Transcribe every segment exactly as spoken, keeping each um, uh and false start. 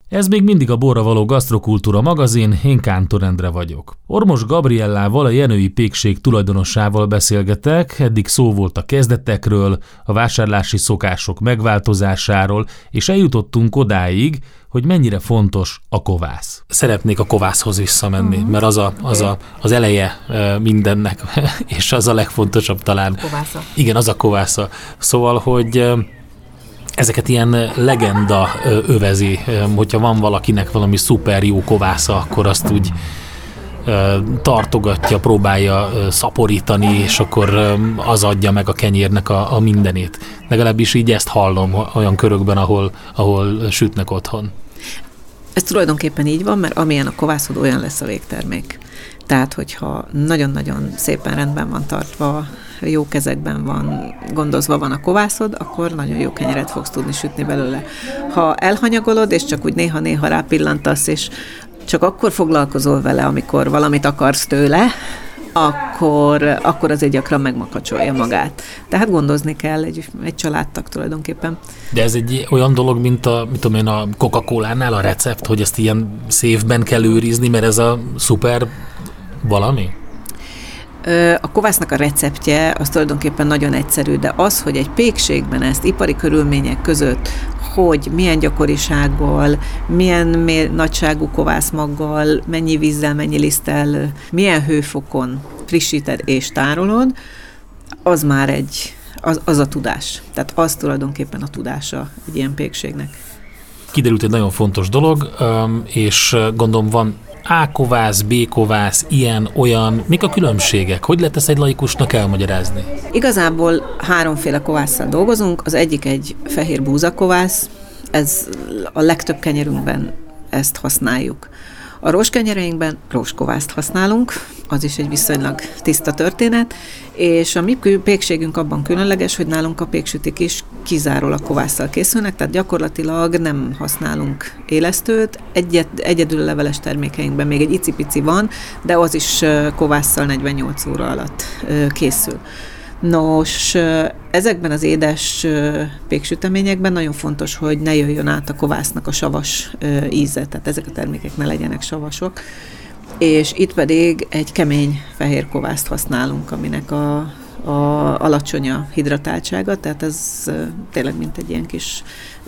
Ez még mindig a Borra való Gasztrokultúra magazin, én Kántor Endre vagyok. Ormos Gabriellával, a Jenői Pékség tulajdonosával beszélgetek, eddig szó volt a kezdetekről, a vásárlási szokások megváltozásáról, és eljutottunk odáig, hogy mennyire fontos a kovász. Szeretnék a kovászhoz visszamenni, uh-huh. mert az, a, az, a, az eleje mindennek, és az a legfontosabb talán. Kovásza. Igen, az a kovásza. Szóval, hogy ezeket ilyen legenda övezi, hogyha van valakinek valami szuper jó kovásza, akkor azt úgy tartogatja, próbálja szaporítani, és akkor az adja meg a kenyérnek a, a mindenét. Legalábbis így ezt hallom olyan körökben, ahol, ahol sütnek otthon. Ez tulajdonképpen így van, mert amilyen a kovászod, olyan lesz a végtermék. Tehát, hogyha nagyon-nagyon szépen rendben van tartva, jó kezekben van, gondozva van a kovászod, akkor nagyon jó kenyeret fogsz tudni sütni belőle. Ha elhanyagolod, és csak úgy néha-néha rápillantasz, és csak akkor foglalkozol vele, amikor valamit akarsz tőle, akkor, akkor azért gyakran megmakacsolja magát. Tehát gondozni kell egy, egy családtag tulajdonképpen. De ez egy olyan dolog, mint a, mit tudom én, a Coca-Colánál a recept, hogy ezt ilyen széfben kell őrizni, mert ez a szuper valami? A kovásznak a receptje az tulajdonképpen nagyon egyszerű, de az, hogy egy pékségben ezt ipari körülmények között, hogy milyen gyakorisággal, milyen mér, nagyságú kovászmaggal, mennyi vízzel, mennyi liszttel, milyen hőfokon frissíted és tárolod, az már egy, az, az a tudás. Tehát az tulajdonképpen a tudása egy ilyen pékségnek. Kiderült egy nagyon fontos dolog, és gondolom van A kovász, B kovász, ilyen, olyan. Mik a különbségek? Hogy lehet ezt egy laikusnak elmagyarázni? Igazából háromféle kovásszal dolgozunk. Az egyik egy fehér búzakovász, ez a legtöbb kenyerünkben ezt használjuk. A rózskenyereinkben rózskovászt használunk, az is egy viszonylag tiszta történet, és a mi pékségünk abban különleges, hogy nálunk a péksütik is kizárólag kovásszal készülnek, tehát gyakorlatilag nem használunk élesztőt, Egyet, egyedül a leveles termékeinkben még egy icipici van, de az is kovásszal negyvennyolc óra alatt készül. Nos, ezekben az édes péksüteményekben nagyon fontos, hogy ne jöjjön át a kovásznak a savas íze, tehát ezek a termékek ne legyenek savasok, és itt pedig egy kemény fehér kovászt használunk, aminek a, a alacsony a hidratáltsága, tehát ez tényleg mint egy ilyen kis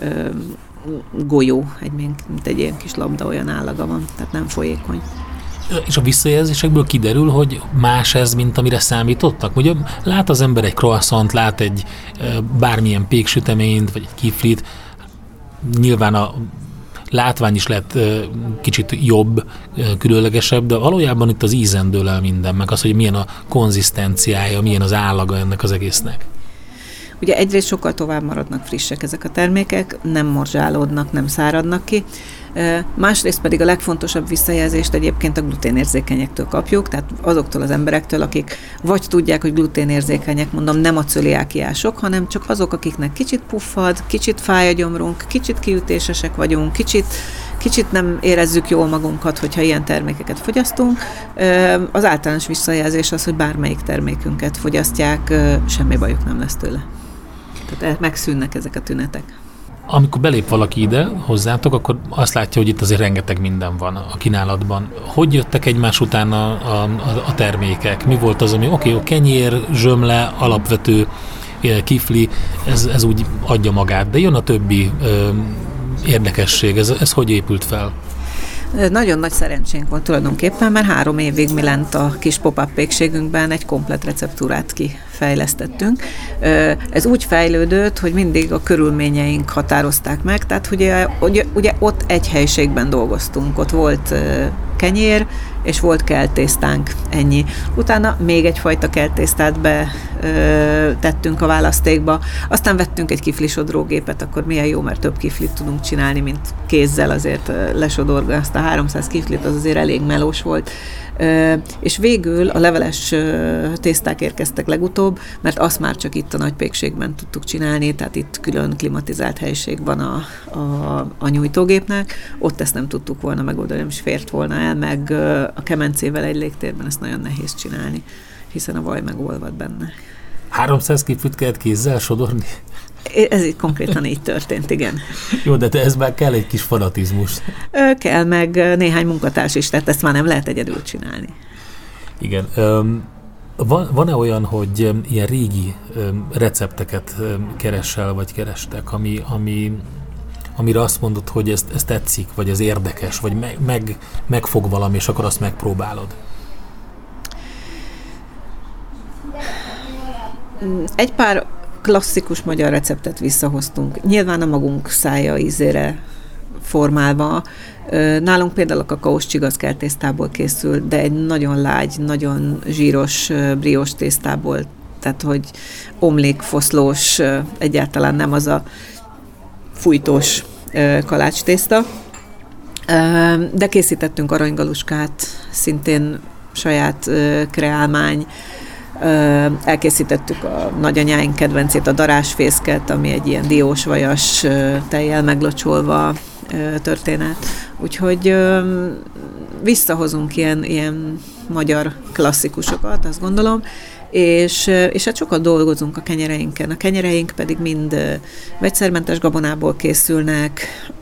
golyó, egy, mint egy ilyen kis labda, olyan állaga van, tehát nem folyékony. És a visszajelzésekből kiderül, hogy más ez, mint amire számítottak? Ugye lát az ember egy croissant, lát egy bármilyen péksüteményt, vagy egy kiflit, nyilván a látvány is lehet kicsit jobb, különlegesebb, de valójában itt az ízen dől el minden, meg az, hogy milyen a konzisztenciája, milyen az állaga ennek az egésznek. Ugye egyrészt sokkal tovább maradnak frissek ezek a termékek, nem morzsálódnak, nem száradnak ki. Másrészt pedig a legfontosabb visszajelzést egyébként a gluténérzékenyektől kapjuk, tehát azoktól az emberektől, akik vagy tudják, hogy gluténérzékenyek, mondom, nem a cöliákiások, hanem csak azok, akiknek kicsit puffad, kicsit fáj a gyomrunk, kicsit kiütésesek vagyunk, kicsit, kicsit nem érezzük jól magunkat, hogyha ilyen termékeket fogyasztunk. Az általános visszajelzés az, hogy bármelyik termékünket fogyasztják, semmi bajuk nem lesz tőle. Tehát megszűnnek ezek a tünetek. Amikor belép valaki ide hozzátok, akkor azt látja, hogy itt azért rengeteg minden van a kínálatban. Hogy jöttek egymás után a, a, a termékek? Mi volt az, ami oké, okay, kenyér, zsömle, alapvető kifli, ez, ez úgy adja magát, de jön a többi ö, érdekesség. Ez, ez hogy épült fel? Nagyon nagy szerencsénk volt tulajdonképpen, mert három évig mi lent a kis pop-up pékségünkben egy komplett receptúrát kifejlesztettünk. Ez úgy fejlődött, hogy mindig a körülményeink határozták meg, tehát ugye, ugye, ugye ott egy helyiségben dolgoztunk, ott volt kenyér, és volt keltésztánk, ennyi. Utána még egyfajta keltésztát betettünk a választékba, aztán vettünk egy kiflisodrógépet, akkor milyen jó, mert több kiflit tudunk csinálni, mint kézzel azért lesodorga azt a háromszáz kiflit, az azért elég melós volt. És végül a leveles tészták érkeztek legutóbb, mert azt már csak itt a nagypékségben tudtuk csinálni, tehát itt külön klimatizált helység van a, a, a nyújtógépnek, ott ezt nem tudtuk volna megoldani, nem is fért volna el, meg a kemencével egy légtérben ezt nagyon nehéz csinálni, hiszen a vaj megolvad benne. háromszáz kiflit kellett kézzel sodorni? Ez így konkrétan így történt, igen. Jó, de ez már kell egy kis fanatizmus. Kell, meg néhány munkatárs is, tehát ezt már nem lehet egyedül csinálni. Igen. Van, van-e olyan, hogy ilyen régi recepteket keresel, vagy kerestek, ami, ami, amire azt mondod, hogy ez, ez tetszik, vagy ez érdekes, vagy meg, meg, megfog valami, és akkor azt megpróbálod? Egy pár klasszikus magyar receptet visszahoztunk. Nyilván a magunk szája ízére formálva. Nálunk például a kakaós csigaszkert tésztából készül, de egy nagyon lágy, nagyon zsíros briós tésztából, tehát hogy omlik, foszlós, egyáltalán nem az a fújtós kalács tészta. De készítettünk aranygaluskát, szintén saját kreálmány. Elkészítettük a nagyanyáink kedvencét, a darásfészket, ami egy ilyen diós vajas tejjel meglocsolva történet. Úgyhogy visszahozunk ilyen, ilyen magyar klasszikusokat, azt gondolom, és, és hát sokat dolgozunk a kenyereinken. A kenyereink pedig mind vegyszermentes gabonából készülnek.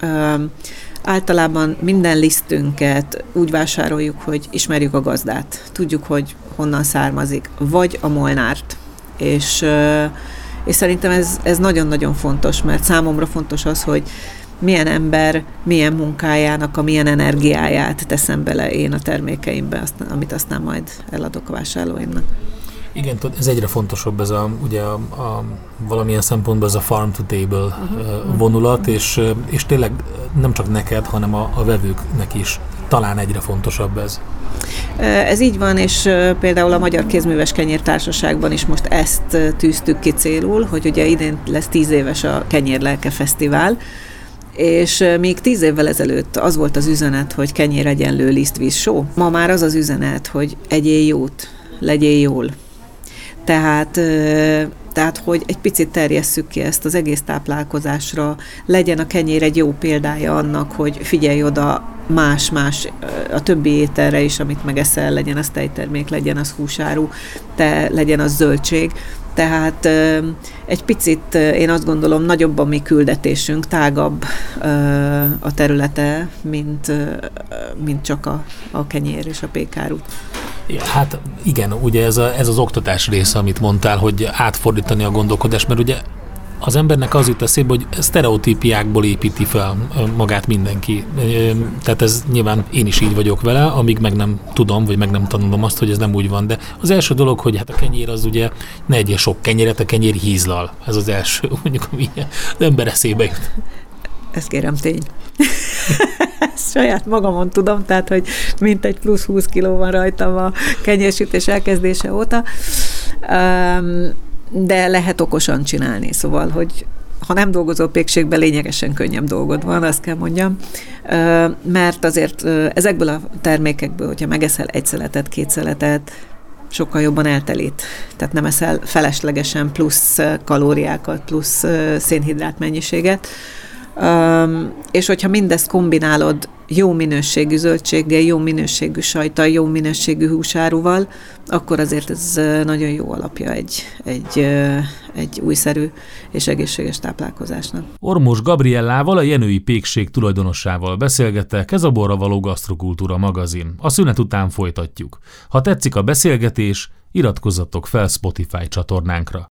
Általában minden lisztünket úgy vásároljuk, hogy ismerjük a gazdát. Tudjuk, hogy honnan származik, vagy a molnárt. És, és szerintem ez, ez nagyon-nagyon fontos, mert számomra fontos az, hogy milyen ember, milyen munkájának a milyen energiáját teszem bele én a termékeimbe, amit aztán majd eladok a vásárlóimnak. Igen, ez egyre fontosabb, ez a, ugye a, a, valamilyen szempontból ez a farm to table uh-huh. vonulat, és, és tényleg nem csak neked, hanem a, a vevőknek is talán egyre fontosabb ez. Ez így van, és például a Magyar Kézműves Kenyértársaságban is most ezt tűztük ki célul, hogy ugye idén lesz tíz éves a Kenyérlelke Fesztivál, és még tíz évvel ezelőtt az volt az üzenet, hogy kenyér egyenlő lisztvíz só. Ma már az az üzenet, hogy egyél jót, legyél jól. Tehát, tehát, hogy egy picit terjesszük ki ezt az egész táplálkozásra, legyen a kenyér egy jó példája annak, hogy figyelj oda más-más a többi ételre is, amit megeszel, legyen az tejtermék, legyen az húsáru, te legyen az zöldség. Tehát egy picit, én azt gondolom, nagyobb a mi küldetésünk, tágabb a területe, mint, mint csak a, a kenyér és a pékárút. Hát igen, ugye ez, a, ez az oktatás része, amit mondtál, hogy átfordítani a gondolkodást, mert ugye az embernek az jut eszébe, hogy sztereotípiákból építi fel magát mindenki. Tehát ez nyilván én is így vagyok vele, amíg meg nem tudom, vagy meg nem tanulom azt, hogy ez nem úgy van. De az első dolog, hogy hát a kenyér az ugye, ne egyél sok kenyeret, a kenyér hízlal. Ez az első, mondjuk, ami az ember eszébe jut. Ez kérem tény. Ezt saját magamon tudom, tehát, hogy mintegy plusz húsz kiló van rajtam a kenyérsütés elkezdése óta. De lehet okosan csinálni, szóval, hogy ha nem dolgozol pékségben, lényegesen könnyebb dolgod van, azt kell mondjam, mert azért ezekből a termékekből, hogyha megeszel egy szeletet, két szeletet, sokkal jobban eltelít. Tehát nem eszel feleslegesen plusz kalóriákat, plusz szénhidrát mennyiséget. Um, és hogyha mindezt kombinálod jó minőségű zöldséggel, jó minőségű sajttal, jó minőségű húsáruval, akkor azért ez nagyon jó alapja egy, egy, egy újszerű és egészséges táplálkozásnak. Ormos Gabriellával, a Jenői Pékség tulajdonossával beszélgettek, ez a Borra Való Gasztrokultúra magazin. A szünet után folytatjuk. Ha tetszik a beszélgetés, iratkozzatok fel Spotify csatornánkra.